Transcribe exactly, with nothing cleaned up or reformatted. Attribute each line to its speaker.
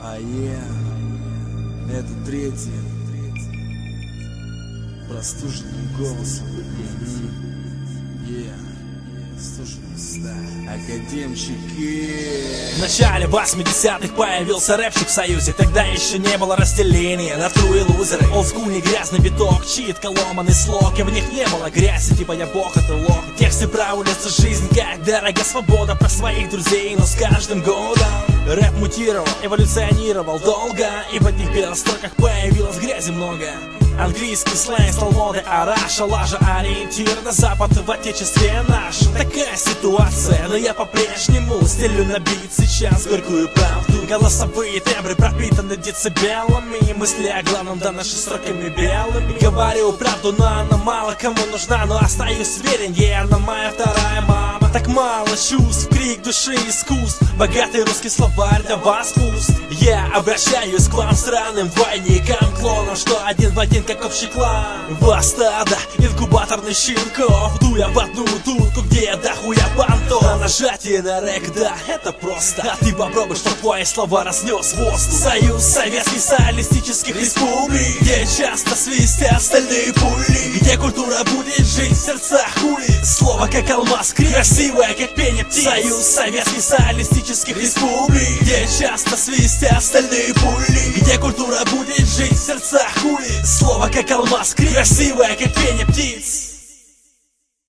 Speaker 1: А я, это третий, простуженным голосом. Yeah. Академчики.
Speaker 2: В начале восьмидесятых появился рэпчик в Союзе. Тогда еще не было разделения на тру и лузеры. Олдскульный грязный биток, читка, ломаный слог. И в них не было грязи, типа я бог, это лох. В тексте про улицы жизнь, как дорога свобода. Про своих друзей, но с каждым годом рэп мутировал, эволюционировал долго. И в одних белых строках появилось грязи много. Английский сленг стал модой, а раша лажа ориентир на запад в отечестве наш. Такая ситуация, но я по-прежнему стелю на бит сейчас горькую правду. Голосовые тембры пропитаны децибелами, мысли о главном, да наши строками белыми. Говорю правду, но она мало кому нужна, но остаюсь верен, ей она моя вторая мама. Так мало чувств, крик души, искусств, богатый русский словарь для вас пуст. Я обращаюсь к вам странным двойникам, клонам, что один в один как общий клан. Во стадо инкубаторных щенков, дуя в одну дудку, где я дохуя понтов. На нажатие на рэк, да, это просто. А ты попробуй, что твои слова разнес воздух. Союз Советских Социалистических Республик, где часто свистят стальные пули, где культура будет жить в сердцах улиц. Слово как алмаз, красивое как пение птиц. Союз Советских Социалистических Республик, где часто свистят стальные пули, где культура будет жить в сердцах улиц. Слово как алмаз, красивое как пение птиц.